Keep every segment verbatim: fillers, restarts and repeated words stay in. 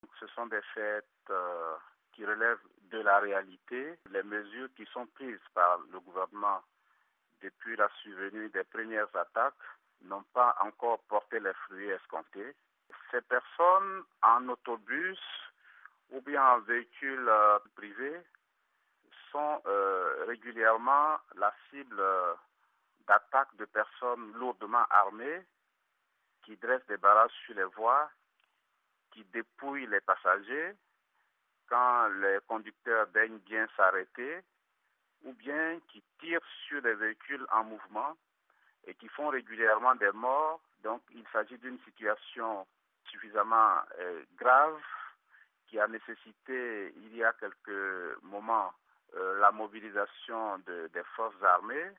Ce sont des faits euh, qui relèvent de la réalité. Les mesures qui sont prises par le gouvernement depuis la survenue des premières attaques n'ont pas encore porté les fruits escomptés. Ces personnes en autobus ou bien en véhicule euh, privé sont euh, régulièrement la cible euh, d'attaques de personnes lourdement armées qui dressent des barrages sur les voies, qui dépouillent les passagers quand les conducteurs daignent bien s'arrêter, ou bien qui tirent sur les véhicules en mouvement et qui font régulièrement des morts. Donc il s'agit d'une situation suffisamment euh, grave qui a nécessité, il y a quelques moments, euh, la mobilisation de, des forces armées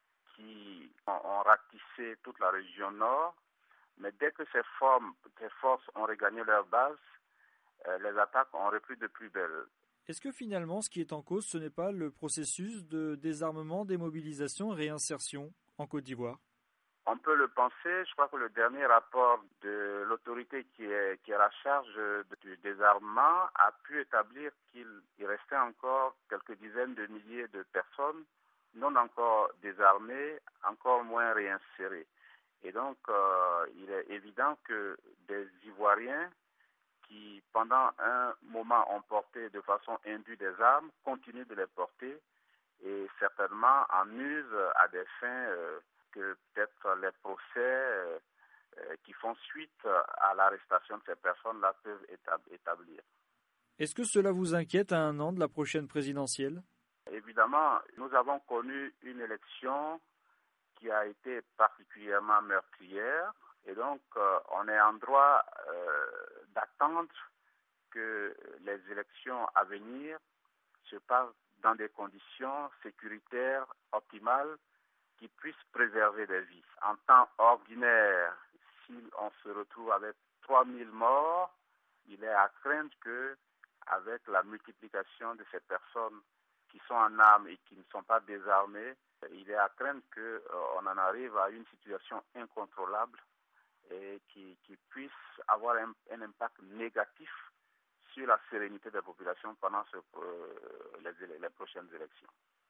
qui ont, ont ratissé toute la région nord. Mais dès que ces, formes, ces forces ont regagné leur base, euh, les attaques ont repris de plus belle. Est-ce que finalement, ce qui est en cause, ce n'est pas le processus de désarmement, démobilisation et réinsertion en Côte d'Ivoire? On peut le penser. Je crois que le dernier rapport de l'autorité qui est, qui est à la charge du désarmement a pu établir qu'il restait encore quelques dizaines de milliers de personnes non encore désarmées, encore moins réinsérées. Et donc, euh, il est évident que des Ivoiriens qui, pendant un moment, ont porté de façon indue des armes, continuent de les porter et certainement en usent à des fins euh, que peut-être les procès euh, euh, qui font suite à l'arrestation de ces personnes-là peuvent établir. Est-ce que cela vous inquiète à un an de la prochaine présidentielle? Évidemment, nous avons connu une élection qui a été particulièrement meurtrière et donc euh, on est en droit euh, d'attendre que les élections à venir se passent dans des conditions sécuritaires optimales qui puissent préserver des vies. En temps ordinaire, si on se retrouve avec trois mille morts, il est à craindre que, avec la multiplication de ces personnes qui sont en armes et qui ne sont pas désarmées, il est à craindre qu'on euh, en arrive à une situation incontrôlable et qui, qui puisse avoir un, un impact négatif sur la sérénité des populations pendant ce, euh, les, les prochaines élections.